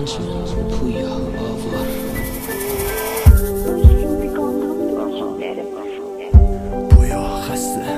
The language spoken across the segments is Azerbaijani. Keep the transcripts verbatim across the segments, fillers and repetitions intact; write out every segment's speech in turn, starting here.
Puya avar. Puya xəstə.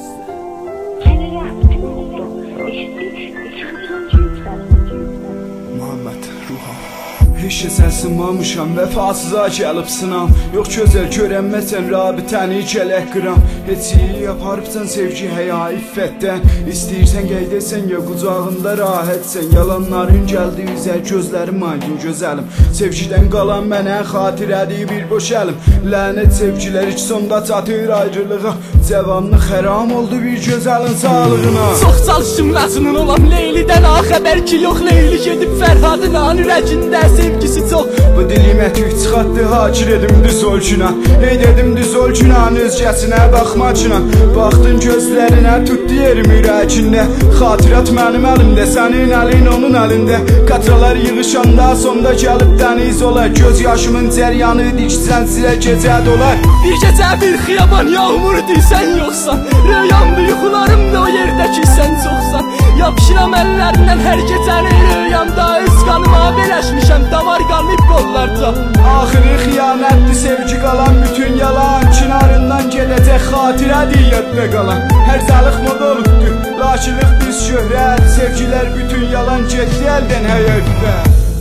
Muhammed Ruhan. Heç səsimamışam, vəfasıza gəlib sınam. Yox gözəl görənməsən, rabitəni gələk qıram. Heç iyi yaparıbsan sevgi, həya, iffətdən. İstəyirsən qeydəsən ya qucağında rahətsən. Yalanların gəldi üzə, gözlərim aydın gözəlim. Sevgidən qalan mənə xatirədir bir boş əlim. Lənət sevgilər iç sonda çatır ayrılığa. Cavanlıq xəram oldu bir gözəlin sağlığına. Çox çalışdım Məcnun olam Leylidən, ah xəbər ki yox. Leyli gedib Fərhadın an ürəcində sevgisi çox. Bu dilimə tük çıxartdı, hakir edim düz olcuna. Hey dedim düz olcuna, özgəsinə baxmacına. Baxdın gözlərinə, tutdu yerim ürəkində. Xatirat mənim əlimdə, sənin əlin onun əlində. Qatralar yığışanda sonda gəlib dəniz olar. Göz yaşımın cəryanı diksən sizə gecə dolar. Bir gecə bir xiyaban yağmurdu, sən yoxsan. Rüyamdı yuxularımda o yerdə ki sən çoxsan. Yapışıram əllərindən hər gecəni rüyamda. Öz qanıma beləşmişəm, damar qalıb qollarda. Axırı xiyanətdir sevgi qalan, bütün yalan. Kinarından gələcək xatirədir yadda qalan. Hər zalıq moda olubdur, lakinlik biz şöhrət. Sevgilər bütün yalan getdi əldən həyətdə.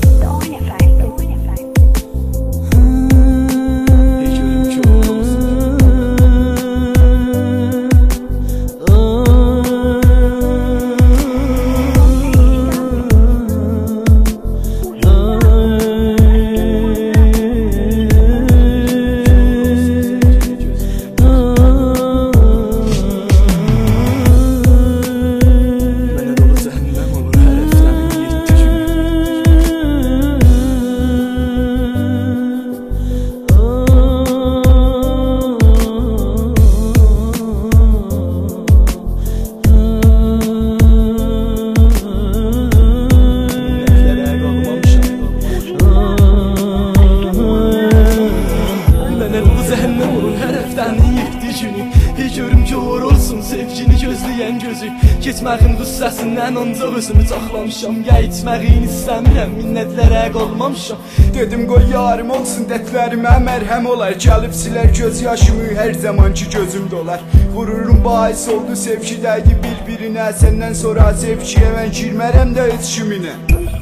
Görüm ki uğur olsun sevgini gözləyən gözü. Keçməğin qüssəsindən ancaq özümü saxlamışam. Geçməğini istəmirəm, minnətlərə qalmamışam. Dedim qoy yarım olsun dərdlərimə mərhəm olar. Gəlib silər göz yaşımı hər zamanki gözümdə olar. Qururum bahis oldu sevgi dəydi bir-birinə. Səndən sonra sevgiyə mən girmərəm də heç kiminə.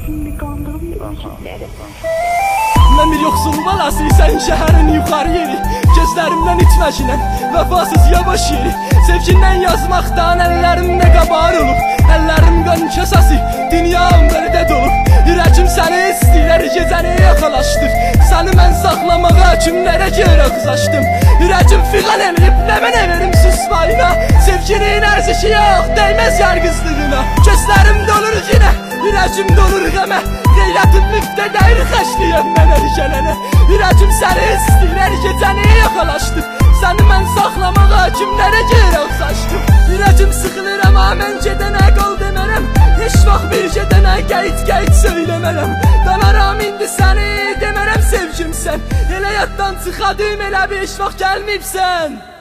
Mən bir yoxsul balası, sən şəhərin yuxarı yeri. Gözlərimdən itməkinə, vəfasız yavaş yeri. Sevgindən yazmaqdan əllərimdə qabar olub. Əllərim qan kəsəsi, dünyam bərdə dolub. Ürəkim səni istəyir, gecəni yaxalaşdır. Səni mən saxlamağa kimlərə görə qızaşdım. Ürəkim fiqan eləyib, nə mənə verim susmayına. Sevginin ərzişi yox, dəyməz yargızlığına. Gözlərim dolur yenə, ürəkim dolur qəmə. Qeyrətim müftədəyir, xəşliyəm mən ərkələnə. Ürəkim səni istəyir, gecəni yaxalaşdır. Səni mən saxlamağa kimlərə görə qızaşdım. Ürəkim sıxılır amma mən gedənə qal demərəm. Heç vaxt bir gedənə qeyd-qeyd söyləmərəm. Danaram indi səni demərəm sevgimsən. Elə yaddan çıxadım, elə bir heç vaxt gəlməyibsən.